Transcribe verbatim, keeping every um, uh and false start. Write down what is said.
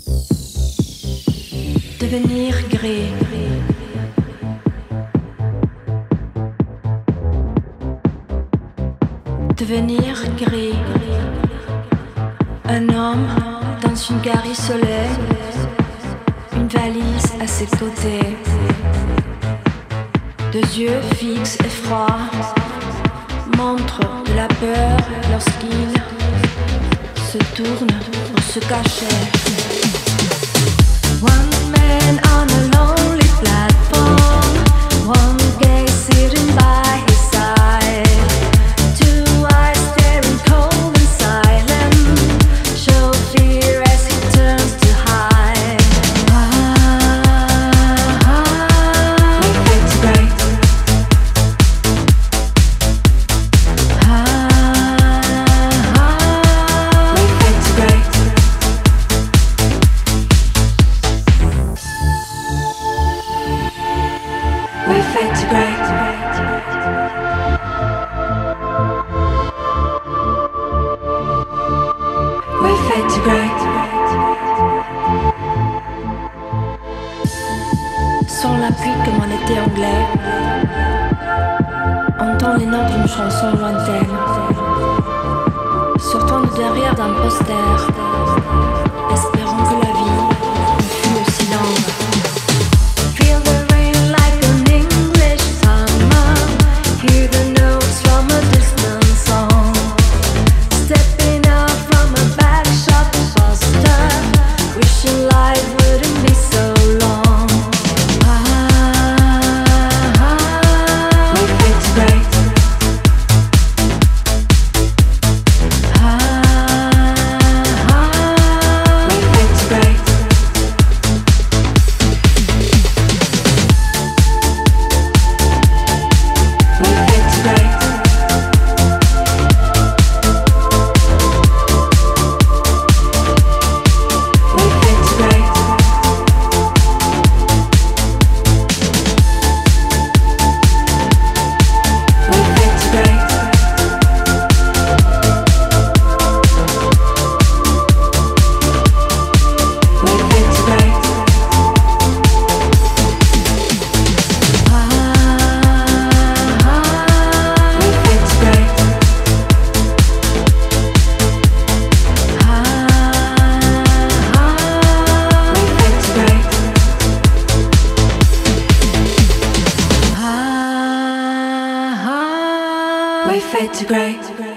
Devenir gris. Devenir gris. Un homme dans une gare isolée, une valise à ses côtés, deux yeux fixes et froids, montre de la peur lorsqu'il se tourne pour se cacher. One man on a lonely platform, one gay sitting by his side, two eyes staring cold and silent, show fear as he turns to hide. Ah, ah, we fade to gray. Ah, ah, we fade to gray. We fade to gray. We fade to gray. Sans la pluie comme en été anglais, entend les notes d'une chanson lointaine, sortant de derrière d'un poster, espérant que la vie ne fût aussi longue. Feel the rain like an English summer, hear the notes from a distant song, stepping out from a backshot poster, wishing life wouldn't be so long. Ah, ah, we fade to gray. Ah, ah, we fade to gray. We fade to gray. We fade to gray. We fade to gray. We fade to gray. Ah, ah, we fade to gray. Ah, ah, we fade to gray. Ah, ah, we fade to gray.